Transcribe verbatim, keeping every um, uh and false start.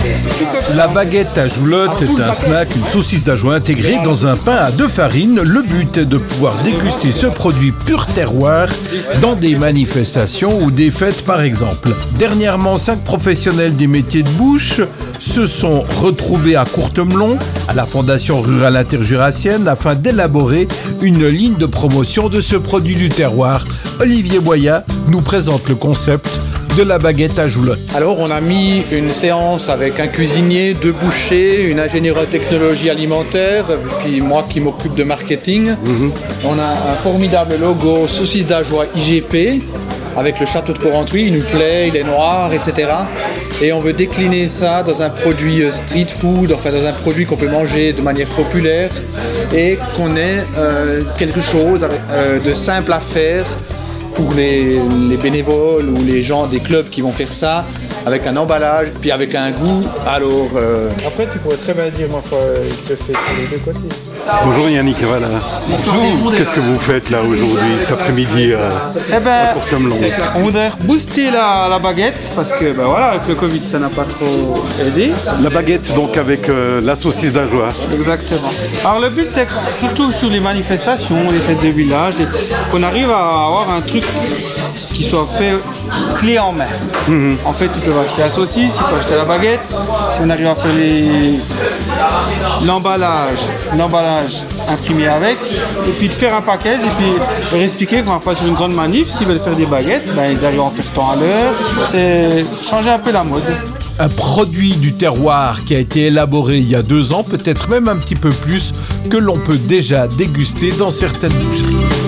La baguette à joulotte est un snack, une saucisse d'ajoin intégrée dans un pain à deux farines. Le but est de pouvoir déguster ce produit pur terroir dans des manifestations ou des fêtes par exemple. Dernièrement, cinq professionnels des métiers de bouche se sont retrouvés à Courtemelon, à la Fondation Rurale Interjurassienne, afin d'élaborer une ligne de promotion de ce produit du terroir. Olivier Boyat nous présente le concept de la baguette à joulotte. Alors on a mis une séance avec un cuisinier, deux bouchers, une ingénieure en technologie alimentaire, puis moi qui m'occupe de marketing. Mmh. On a un formidable logo saucisse d'ajoie I G P avec le château de Porrentruy, il nous plaît, il est noir, et cetera. Et on veut décliner ça dans un produit street food, enfin dans un produit qu'on peut manger de manière populaire et qu'on ait euh, quelque chose avec, euh, de simple à faire pour les, les bénévoles ou les gens des clubs qui vont faire ça, avec un emballage, puis avec un goût. Alors, euh... Après, tu pourrais très bien dire, moi, je fais tous les deux côtés. Bonjour Yannick, voilà. Bonjour. Qu'est-ce que vous faites là aujourd'hui, cet après-midi euh, eh ben, à Courtemelon? On voudrait booster la, la baguette parce que ben voilà, avec le Covid ça n'a pas trop aidé. La baguette donc avec euh, la saucisse d'ajoie. Exactement. Alors le but c'est surtout sur les manifestations, les fêtes de village, qu'on arrive à avoir un truc qui soit fait clé en main. Mm-hmm. En fait, ils peuvent acheter la saucisse, ils peuvent acheter la baguette. Si on arrive à faire les... l'emballage, l'emballage imprimé avec, et puis de faire un paquet, et puis leur expliquer qu'on va faire une grande manif, s'ils veulent faire des baguettes, ben ils arrivent à en faire tant à l'heure. C'est changer un peu la mode. Un produit du terroir qui a été élaboré il y a deux ans, peut-être même un petit peu plus, que l'on peut déjà déguster dans certaines boucheries.